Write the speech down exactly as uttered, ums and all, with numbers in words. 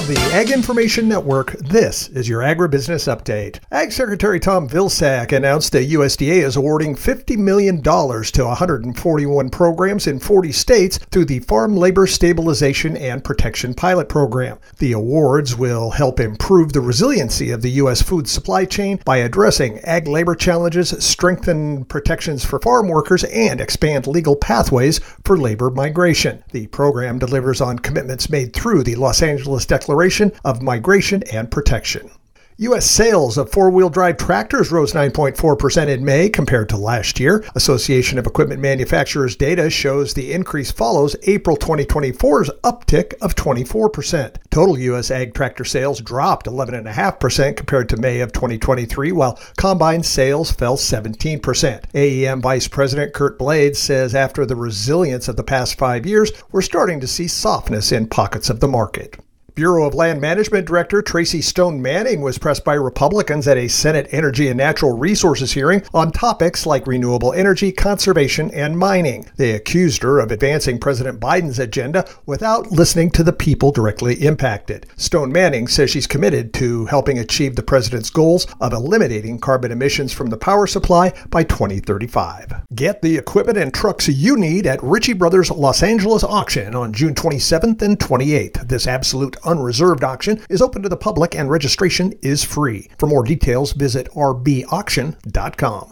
the Ag Information Network, this is your Agribusiness Update. Ag Secretary Tom Vilsack announced the U S D A is awarding fifty million dollars to one hundred forty-one programs in forty states through the Farm Labor Stabilization and Protection Pilot Program. The awards will help improve the resiliency of the U S food supply chain by addressing ag labor challenges, strengthen protections for farm workers, and expand legal pathways for labor migration. The program delivers on commitments made through the Los Angeles Declaration of Migration and Protection. U S sales of four-wheel drive tractors rose nine point four percent in May compared to last year. Association of Equipment Manufacturers data shows the increase follows April twenty twenty-four's uptick of twenty-four percent. Total U S ag tractor sales dropped eleven point five percent compared to May of twenty twenty-three, while combine sales fell seventeen percent. A E M Vice President Kurt Blades says after the resilience of the past five years, we're starting to see softness in pockets of the market. Bureau of Land Management Director Tracy Stone Manning was pressed by Republicans at a Senate Energy and Natural Resources hearing on topics like renewable energy, conservation, and mining. They accused her of advancing President Biden's agenda without listening to the people directly impacted. Stone Manning says she's committed to helping achieve the president's goals of eliminating carbon emissions from the power supply by twenty thirty-five. Get the equipment and trucks you need at Ritchie Brothers Los Angeles auction on June twenty-seventh and twenty-eighth. This absolute unreserved auction is open to the public and registration is free. For more details, visit r b auction dot com.